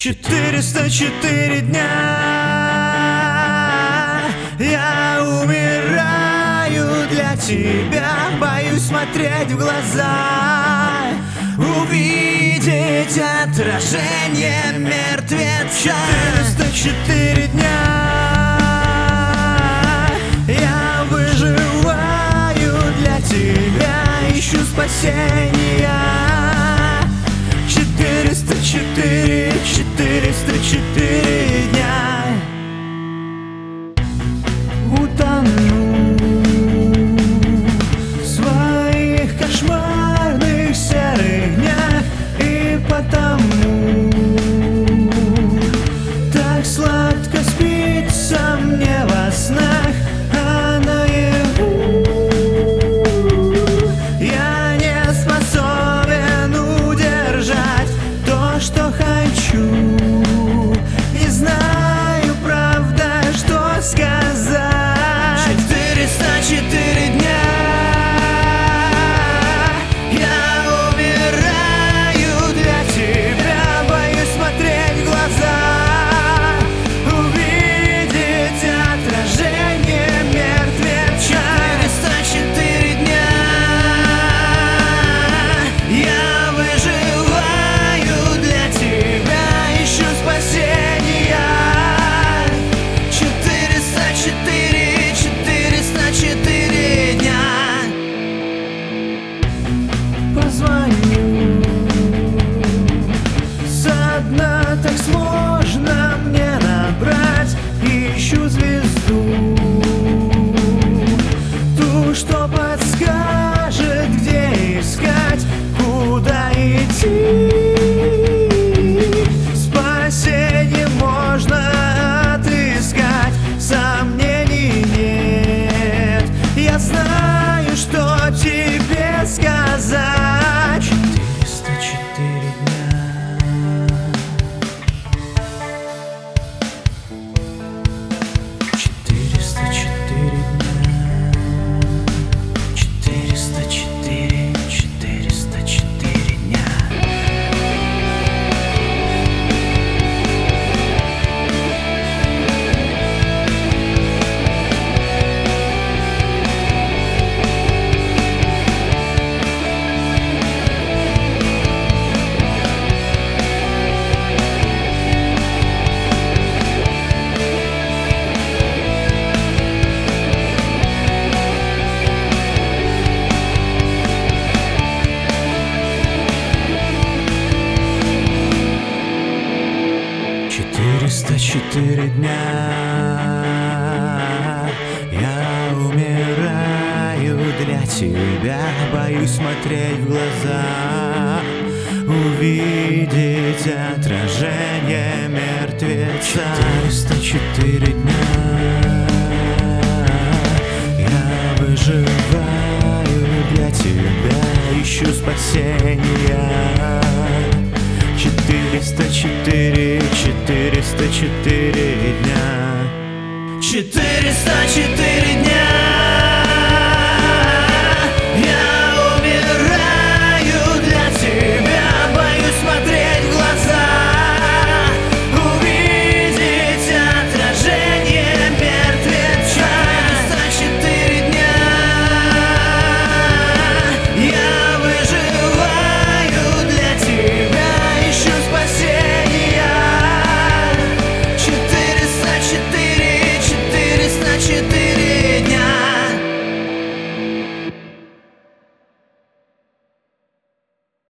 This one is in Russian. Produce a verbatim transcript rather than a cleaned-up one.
Четыреста четыре дня я умираю для тебя, боюсь смотреть в глаза, увидеть отражение мертвеца. Четыреста четыре дня я выживаю для тебя, ищу спасения. Четыреста четыре, четыреста четыре дня утону в своих кошмарных серых днях, и потому так сладко спится мне во снах, а наяву я не способен удержать то, что хочу. Не знаю, правда, что сказать. Четыреста четыре дня я умираю для тебя, боюсь смотреть в глаза, увидеть отражение мертвеца. Четыреста четыре дня я выживаю для тебя, ищу спасения. Четыреста четыре, четыреста четыре дня. Позвоню со дна, так сложно мне набрать. Ищу звезду, ту, что подскажет, где искать, куда идти. Спасение можно отыскать, сомнений нет. Я знаю, что тебе сказать. Четыреста четыре дня. Четыреста четыре дня. Четыреста четыре, четыреста четыре дня. Четыреста четыре дня я умираю для тебя, боюсь смотреть в глаза, увидеть отражение мертвеца. Четыреста четыре дня я выживаю для тебя, ищу спасения. Четыреста четыре, четыреста четыре дня. Четыреста четыре дня.